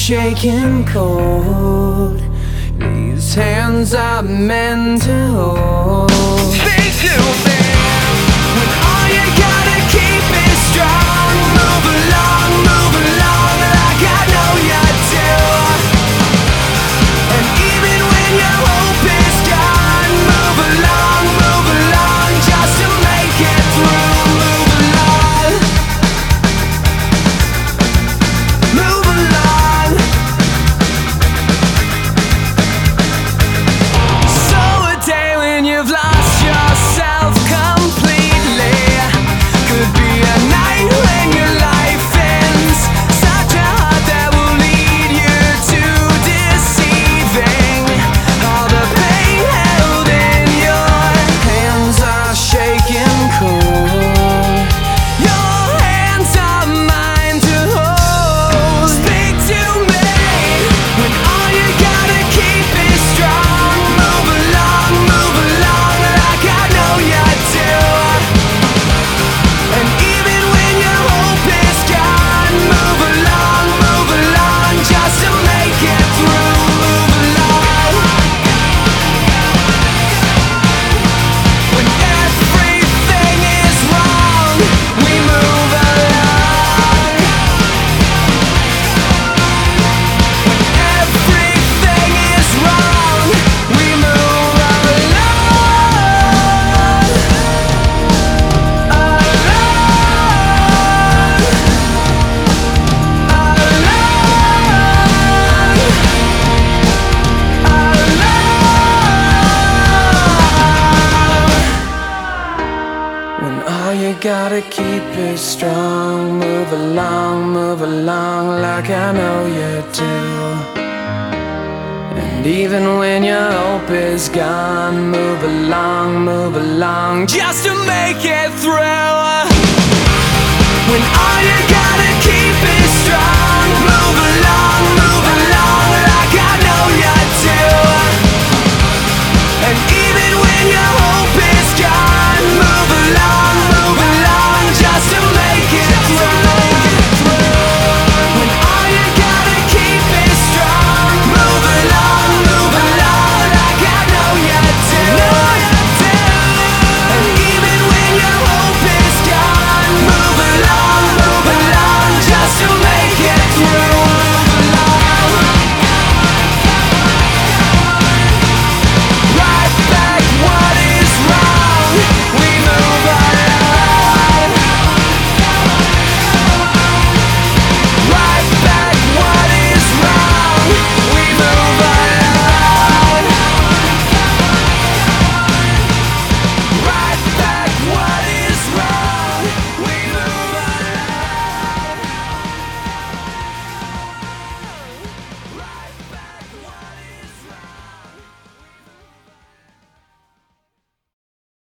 shaking cold. These hands are meant to hold. Speak to me when all you gotta keep is strong. Move along like I know you do. And even when your hope is gone, move along just to make it through. Move along. So a day when you've lost yourself completely could be a night when your life ends. Such a heart that will lead you to deceiving. All the pain held in your hands are shaking cold. Your hands are mine to hold. Speak to me when all you gotta keep is strong. Move along like I know you do. And even when your hope is gone, move along just to make it through. Move along. When everything is wrong, we move along. When everything is wrong, we move When all you gotta keep is strong, move along like I know you do. And even when your hope is gone, move along just to make it through.